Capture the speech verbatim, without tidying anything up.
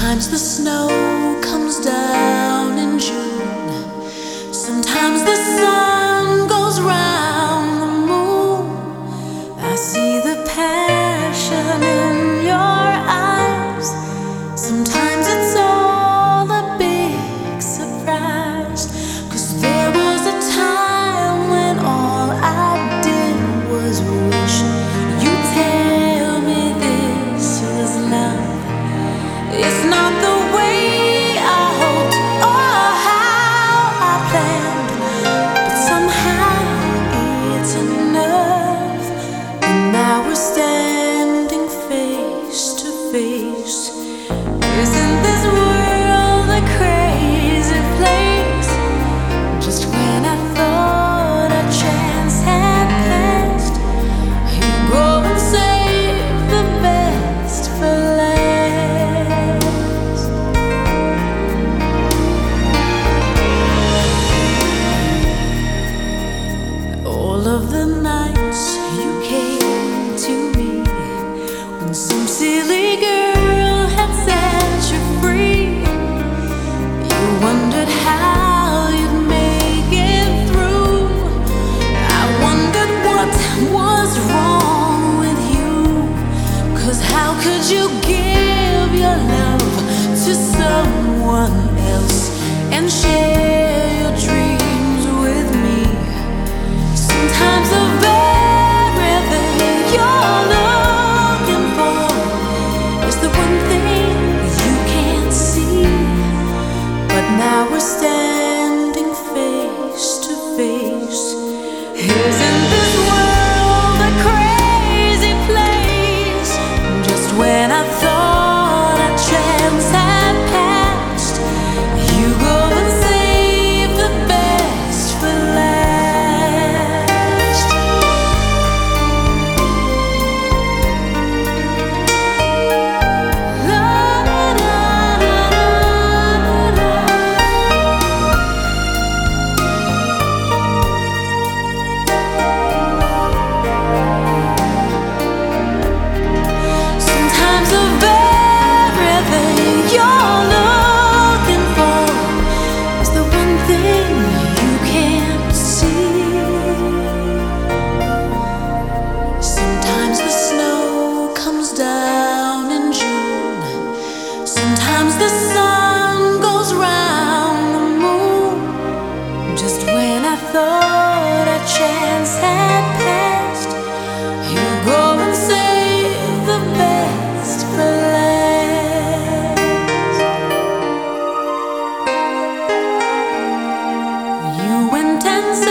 Sometimes the snow comes down in June. Sometimes the sun goes round the moon. I see the passion in your eyes. Sometimes it's all a big surprise. 'Cause there was a time when all I did was wish you'd tell me this was love. It's not the way I hoped or how I planned, but somehow it's enough. And now we're standing face to face. Isn't this world a crazy place? Just when I thought a chance had passed, you go and save the best for last. All of the nights you came to me when some silly girl had set you free. You wondered how you'd make it through. I wondered what was wrong with you. 'Cause how could you give your love to someone else and share your dreams with me? Sometimes the very thing you're looking for is the one thing you can't see. But now we're standing face to face. Isn't this world a crazy place? Just when I thought a chance had passed, you go and save the best for last. La, la, la, la, la. Sometimes the very thing you're looking for is the one thing you can't see. Sometimes the snow comes down in June. Sometimes the sun goes round the moon. Just when I thought a chance had passed, you go and save the best for last. You went and